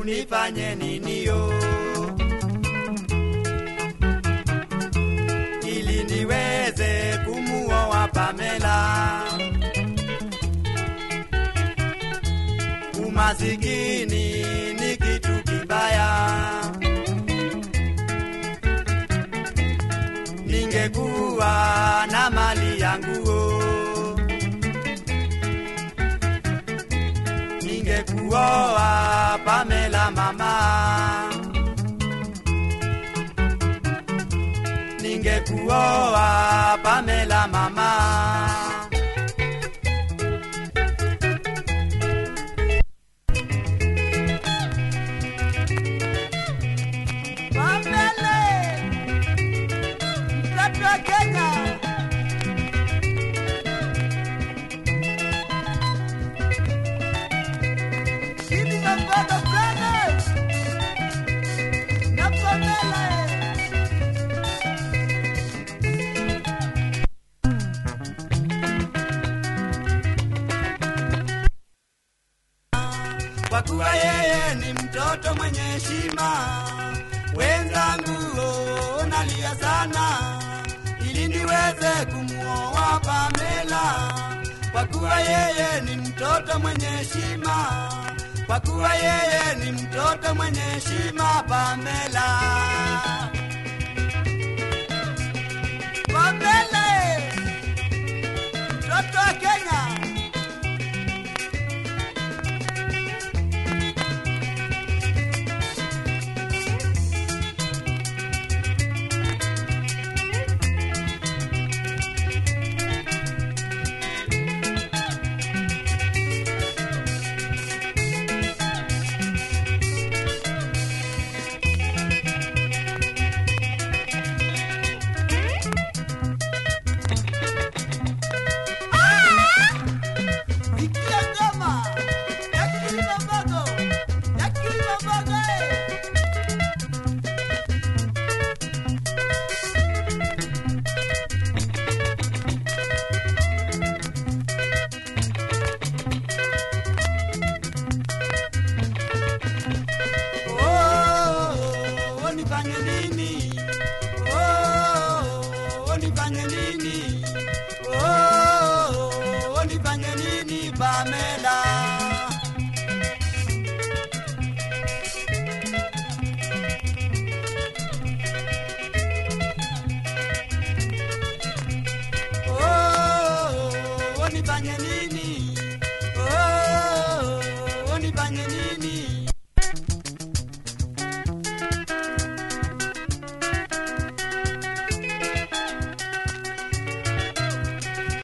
unifanye nini yo, ili niweze kumuoa Pamela. Umasikini ni kitu kibaya, ningekuwa na mali yangu ningekuoa Pamela mama, ningekuoa Pamela mama. Kwa kuwa yeye ni mtoto mwenye heshima, wenzangu nalia sana, ili niweze kumuoa Pamela. Kwa kuwa yeye ni mtoto mwenye heshima, kwa kuwa yeye ni mtoto mwenye heshima, Pamela. Pamela, mtoto wa Kenya. Nifanye nini? Oh, nifanye nini? Oh, nifanye nini Pamela? Oh, nifanye nini? Oh, nifanye nini?